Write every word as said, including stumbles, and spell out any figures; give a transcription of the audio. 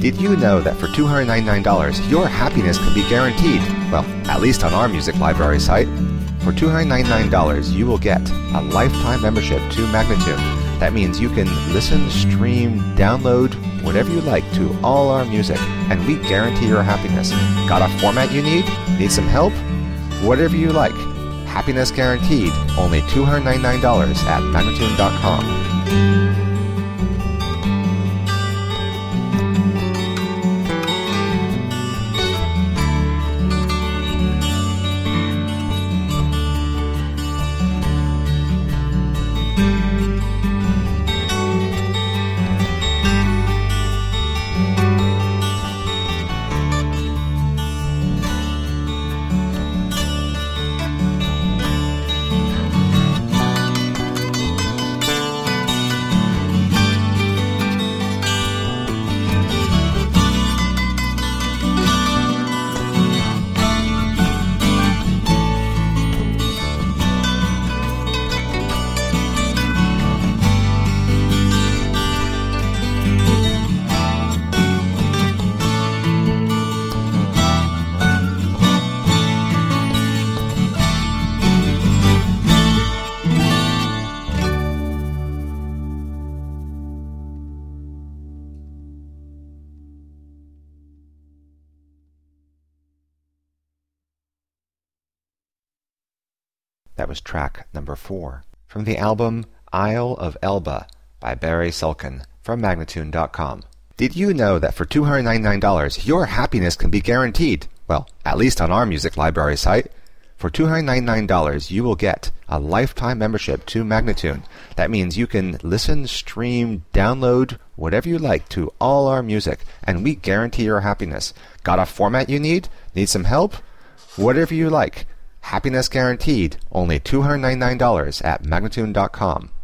Did you know that for two hundred ninety-nine dollars, your happiness can be guaranteed? Well, at least on our music library site. For two hundred ninety-nine dollars, you will get a lifetime membership to Magnatune. That means you can listen, stream, download, whatever you like to all our music, and we guarantee your happiness. Got a format you need? Need some help? Whatever you like. Happiness guaranteed. Only two hundred ninety-nine dollars at Magnatune dot com. That was track number four from the album Isle of Elba by Barry Sulkin from Magnatune dot com. Did you know that for two hundred ninety-nine dollars, your happiness can be guaranteed? Well, at least on our music library site. For two hundred ninety-nine dollars, you will get a lifetime membership to Magnatune. That means you can listen, stream, download, whatever you like to all our music, and we guarantee your happiness. Got a format you need? Need some help? Whatever you like. Happiness guaranteed. Only two hundred ninety-nine dollars at Magnatune dot com.